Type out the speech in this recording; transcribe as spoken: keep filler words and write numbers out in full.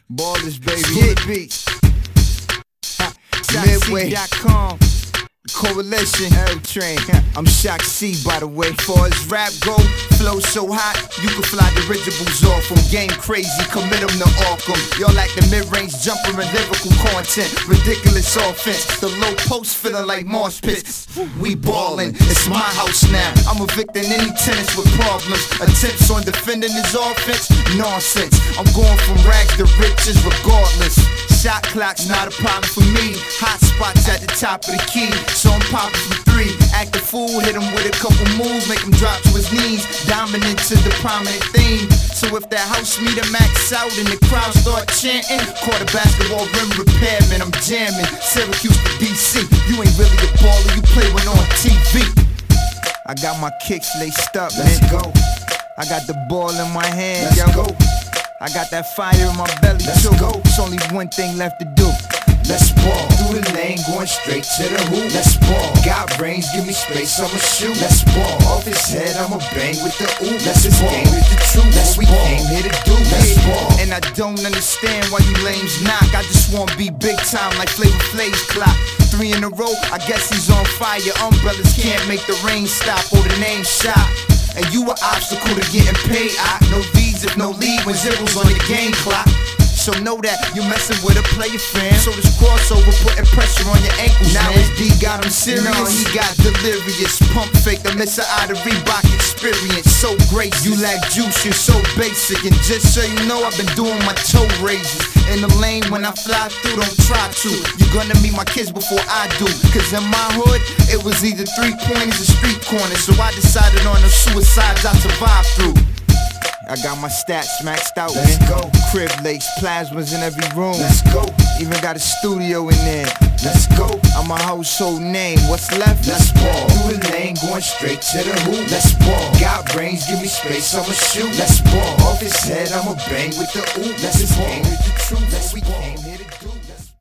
Ballers, baby. Hit beats. Midway. dot com. Coalition. L Train. I'm Shock C, by the way. Far as rap go, flow so hot, you can fly dirigibles off them. Game crazy, commit them to Arkham. Y'all like the mid-range jumper and lyrical content. Ridiculous offense. The low post feeling like mosh pits. We ballin', it's my house now. I'm evicting any tenants with problems. Attempts on defending his offense? Nonsense. I'm going from rags to riches regardless. Shot clock's not a problem for me. Hot spots at the top of the key, so I'm popping for three. Act a fool, hit him with a couple moves, make him drop to his knees. Dominant to the prominent theme. So if that house meter max out and the crowd start chanting, caught a basketball rim repairman, I'm jamming. Syracuse to D C, you ain't really a baller, you play when on T V. I got my kicks laced up, Let's man. go. I got the ball in my hand, Let's yo. go. I got that fire in my belly, Let's too. go. It's only one thing left to do. Let's ball. Through the lane, going straight to the hoop. Let's ball. Got range, give me space, I'ma shoot. Let's ball. Off his head, I'ma bang with the oop. Let's ball. Game is the truth. Let's we ball. Came here to do. Let's ball. And I don't understand why you lames knock. I just wanna be big time like Flavor Flav's clock. Three in a row, I guess he's on fire. Umbrellas can't make the rain stop or the name shot. And you an obstacle to getting paid. I no V's if no lead when zeros on the game clock. So know that you messing with a player fan. So this crossover putting pressure on your ankles. Now his D got him serious. No, he got delirious. Pump fake the miss out of Reebok experience. So great, you lack juice, you're so basic. And just so you know, I've been doing my toe raises. In the lane when I fly through, don't try to. You're gonna meet my kids before I do. Cause in my hood, it was either three pointers or street corners. So I decided on the suicides I survived through. I got my stats maxed out, Let's man. go. Crib lakes, plasmas in every room. Let's go. Even got a studio in there. Let's go. I'm a household name. What's left? Let's ball. Through the lane, going straight to the hoop. Let's ball. Got range, give me space, I'ma shoot. Let's ball. Off his head, I'ma bang with the oop. Let's ball. Game is the truth. Let's we came here to do.